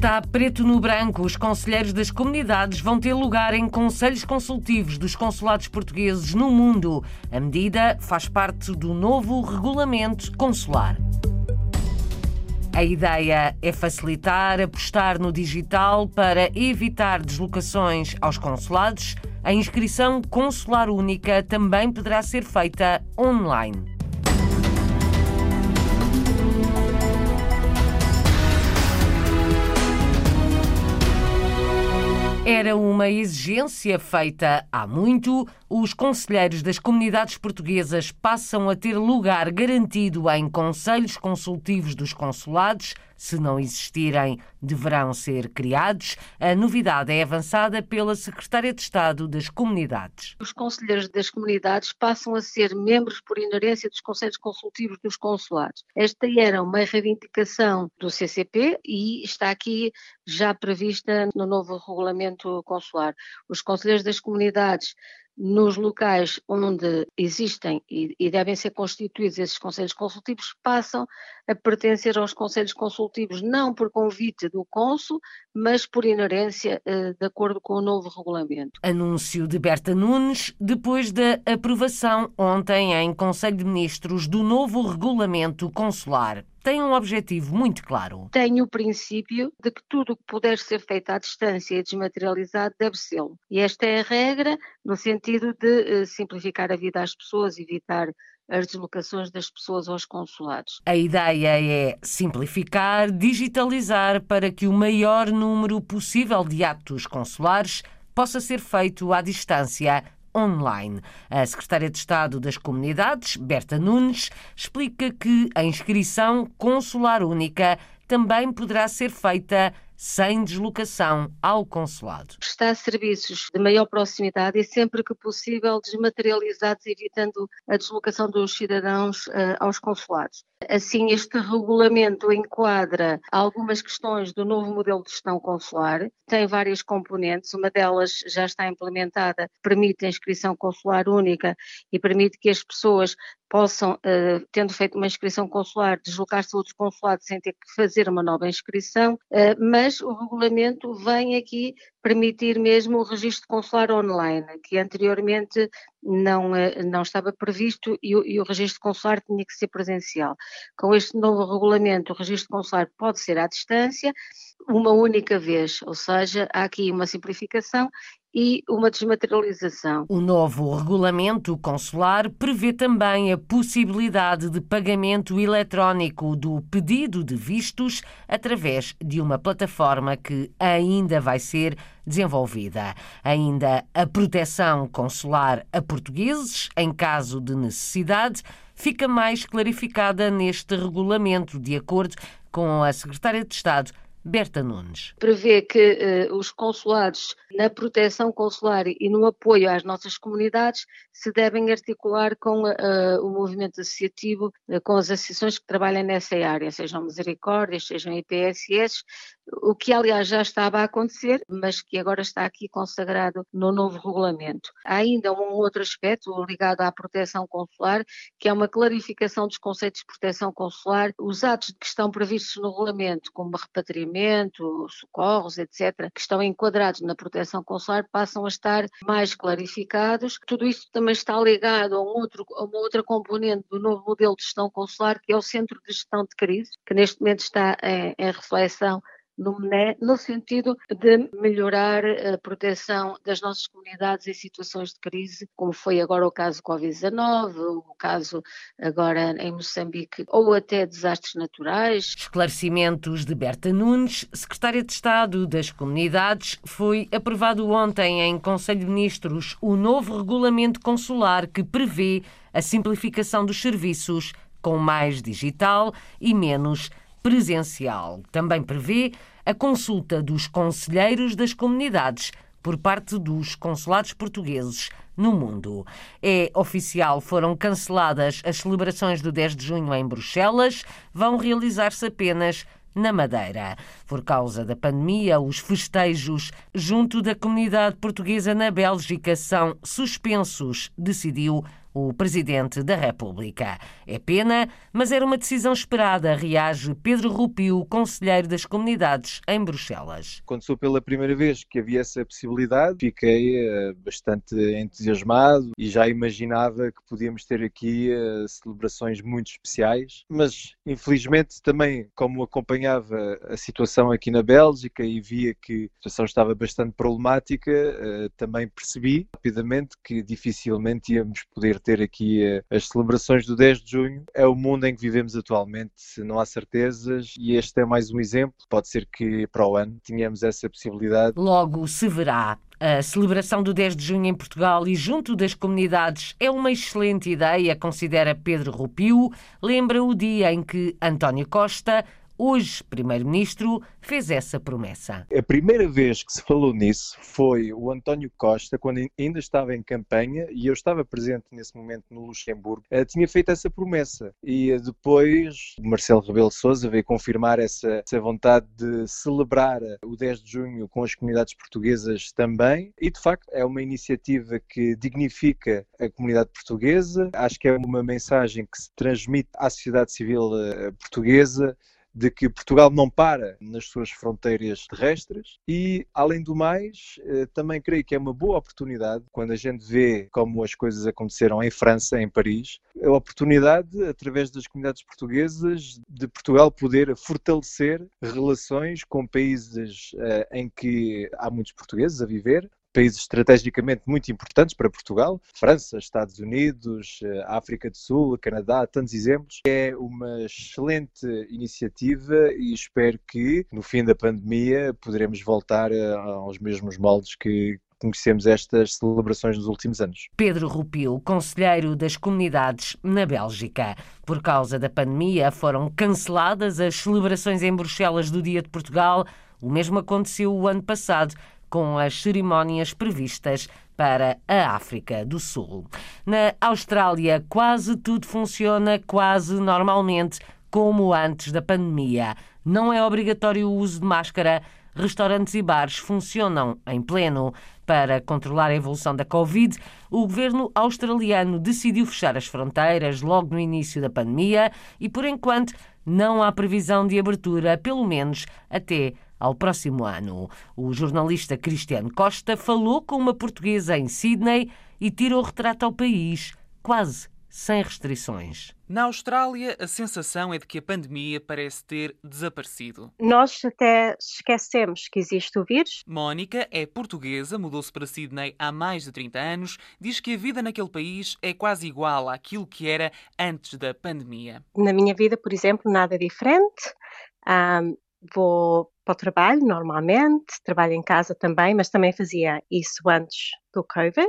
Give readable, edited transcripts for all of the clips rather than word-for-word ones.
Está preto no branco. Os conselheiros das comunidades vão ter lugar em conselhos consultivos dos consulados portugueses no mundo. A medida faz parte do novo regulamento consular. A ideia é facilitar, apostar no digital para evitar deslocações aos consulados. A inscrição consular única também poderá ser feita online. Era uma exigência feita há muito. Os conselheiros das comunidades portuguesas passam a ter lugar garantido em conselhos consultivos dos consulados. Se não existirem, deverão ser criados. A novidade é avançada pela Secretária de Estado das Comunidades. Os conselheiros das comunidades passam a ser membros por inerência dos conselhos consultivos dos consulados. Esta era uma reivindicação do CCP e está aqui já prevista no novo regulamento consular. Os conselheiros das comunidades, nos locais onde existem e devem ser constituídos esses conselhos consultivos, passam a pertencer aos conselhos consultivos não por convite do cônsul, mas por inerência, de acordo com o novo regulamento. Anúncio de Berta Nunes depois da aprovação ontem em Conselho de Ministros do novo regulamento consular. Tem um objetivo muito claro. Tem o princípio de que tudo o que puder ser feito à distância e desmaterializado deve ser. E esta é a regra no sentido de simplificar a vida às pessoas, evitar as deslocações das pessoas aos consulados. A ideia é simplificar, digitalizar para que o maior número possível de atos consulares possa ser feito à distância online. A Secretária de Estado das Comunidades, Berta Nunes, explica que a inscrição consular única também poderá ser feita sem deslocação ao consulado. Prestar serviços de maior proximidade e sempre que possível desmaterializados, evitando a deslocação dos cidadãos aos consulados. Assim, este regulamento enquadra algumas questões do novo modelo de gestão consular, tem várias componentes, uma delas já está implementada, permite a inscrição consular única e permite que as pessoas possam, tendo feito uma inscrição consular, deslocar-se a outro consulado sem ter que fazer uma nova inscrição, mas o regulamento vem aqui permitir mesmo o registro consular online, que anteriormente não estava previsto e o registro consular tinha que ser presencial. Com este novo regulamento, o registro consular pode ser à distância, uma única vez, ou seja, há aqui uma simplificação e uma desmaterialização. O novo regulamento consular prevê também a possibilidade de pagamento eletrónico do pedido de vistos através de uma plataforma que ainda vai ser desenvolvida. Ainda a proteção consular a portugueses, em caso de necessidade, fica mais clarificada neste regulamento, de acordo com a Secretária de Estado, Berta Nunes. Prevê que os consulados, na proteção consular e no apoio às nossas comunidades, se devem articular com o movimento associativo, com as associações que trabalham nessa área, sejam misericórdias, sejam IPSS, o que aliás já estava a acontecer, mas que agora está aqui consagrado no novo regulamento. Há ainda um outro aspecto ligado à proteção consular, que é uma clarificação dos conceitos de proteção consular. Os atos que estão previstos no regulamento, como repatriamento, socorros, etc., que estão enquadrados na proteção consular, passam a estar mais clarificados. Tudo isto também está ligado a uma outra componente do novo modelo de gestão consular, que é o Centro de Gestão de Crise, que neste momento está em reflexão no sentido de melhorar a proteção das nossas comunidades em situações de crise, como foi agora o caso Covid-19, o caso agora em Moçambique, ou até desastres naturais. Esclarecimentos de Berta Nunes, Secretária de Estado das Comunidades. Foi aprovado ontem em Conselho de Ministros o novo regulamento consular que prevê a simplificação dos serviços com mais digital e menos presencial. Também prevê a consulta dos conselheiros das comunidades por parte dos consulados portugueses no mundo. É oficial, foram canceladas as celebrações do 10 de junho em Bruxelas, vão realizar-se apenas na Madeira. Por causa da pandemia, os festejos junto da comunidade portuguesa na Bélgica são suspensos, decidiu o Presidente da República. É pena, mas era uma decisão esperada, reage Pedro Rupio, conselheiro das comunidades em Bruxelas. Quando soube pela primeira vez que havia essa possibilidade, fiquei bastante entusiasmado e já imaginava que podíamos ter aqui celebrações muito especiais, mas infelizmente também, como acompanhava a situação aqui na Bélgica e via que a situação estava bastante problemática, também percebi rapidamente que dificilmente íamos poder ter aqui as celebrações do 10 de junho. É o mundo em que vivemos atualmente, não há certezas e este é mais um exemplo. Pode ser que para o ano tenhamos essa possibilidade. Logo se verá. A celebração do 10 de junho em Portugal e junto das comunidades é uma excelente ideia, considera Pedro Rupio. Lembra o dia em que António Costa, hoje Primeiro-Ministro, fez essa promessa. A primeira vez que se falou nisso foi o António Costa, quando ainda estava em campanha, e eu estava presente nesse momento no Luxemburgo, tinha feito essa promessa. E depois Marcelo Rebelo de Sousa veio confirmar essa vontade de celebrar o 10 de junho com as comunidades portuguesas também. E, de facto, é uma iniciativa que dignifica a comunidade portuguesa. Acho que é uma mensagem que se transmite à sociedade civil portuguesa, de que Portugal não para nas suas fronteiras terrestres e, além do mais, também creio que é uma boa oportunidade, quando a gente vê como as coisas aconteceram em França, em Paris, a oportunidade, através das comunidades portuguesas, de Portugal poder fortalecer relações com países em que há muitos portugueses a viver, países estrategicamente muito importantes para Portugal, França, Estados Unidos, África do Sul, Canadá, tantos exemplos. É uma excelente iniciativa e espero que, no fim da pandemia, poderemos voltar aos mesmos moldes que conhecemos estas celebrações nos últimos anos. Pedro Rupio, conselheiro das comunidades na Bélgica. Por causa da pandemia, foram canceladas as celebrações em Bruxelas do Dia de Portugal. O mesmo aconteceu o ano passado, com as cerimónias previstas para a África do Sul. Na Austrália, quase tudo funciona quase normalmente, como antes da pandemia. Não é obrigatório o uso de máscara. Restaurantes e bares funcionam em pleno. Para controlar a evolução da Covid, o governo australiano decidiu fechar as fronteiras logo no início da pandemia e, por enquanto, não há previsão de abertura, pelo menos até ao próximo ano. O jornalista Cristiano Costa falou com uma portuguesa em Sydney e tirou retrato ao país, quase sem restrições. Na Austrália, a sensação é de que a pandemia parece ter desaparecido. Nós até esquecemos que existe o vírus. Mónica é portuguesa, mudou-se para Sydney há mais de 30 anos, diz que a vida naquele país é quase igual àquilo que era antes da pandemia. Na minha vida, por exemplo, nada diferente. Vou para o trabalho normalmente, trabalho em casa também, mas também fazia isso antes do Covid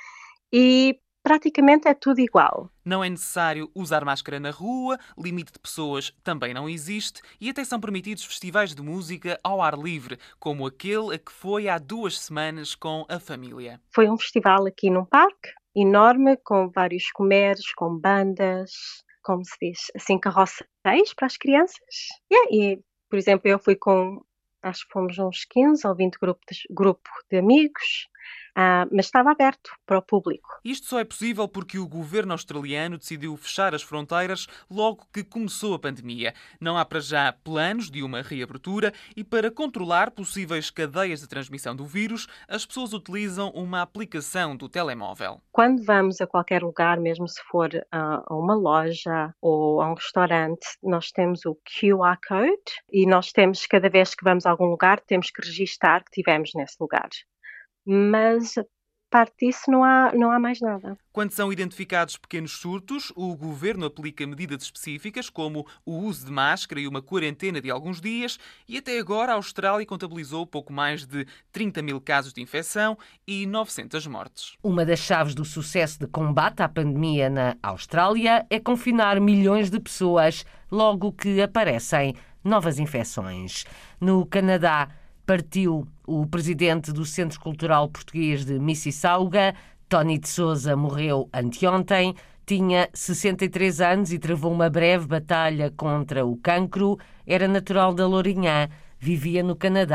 e praticamente é tudo igual. Não é necessário usar máscara na rua, limite de pessoas também não existe e até são permitidos festivais de música ao ar livre, como aquele a que foi há 2 semanas com a família. Foi um festival aqui num parque enorme, com vários comeres, com bandas, como se diz, assim, carroceiros para as crianças. E por exemplo, eu fui acho que fomos uns 15 ou 20 grupo de amigos, mas estava aberto para o público. Isto só é possível porque o governo australiano decidiu fechar as fronteiras logo que começou a pandemia. Não há para já planos de uma reabertura e para controlar possíveis cadeias de transmissão do vírus, as pessoas utilizam uma aplicação do telemóvel. Quando vamos a qualquer lugar, mesmo se for a uma loja ou a um restaurante, nós temos o QR Code e nós temos, cada vez que vamos a algum lugar, temos que registar que estivemos nesse lugar. Mas, a parte disso, não há mais nada. Quando são identificados pequenos surtos, o governo aplica medidas específicas, como o uso de máscara e uma quarentena de alguns dias, e até agora a Austrália contabilizou pouco mais de 30 mil casos de infecção e 900 mortes. Uma das chaves do sucesso de combate à pandemia na Austrália é confinar milhões de pessoas logo que aparecem novas infecções. No Canadá, partiu o presidente do Centro Cultural Português de Mississauga. Tony de Sousa morreu anteontem, tinha 63 anos e travou uma breve batalha contra o cancro. Era natural da Lourinhã, vivia no Canadá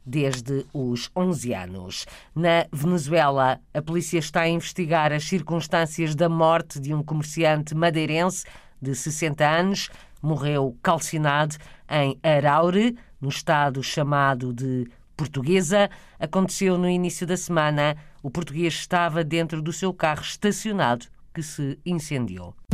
desde os 11 anos. Na Venezuela, a polícia está a investigar as circunstâncias da morte de um comerciante madeirense de 60 anos. Morreu calcinado em Araure, no estado chamado de Portuguesa. Aconteceu no início da semana. O português estava dentro do seu carro estacionado, que se incendiou.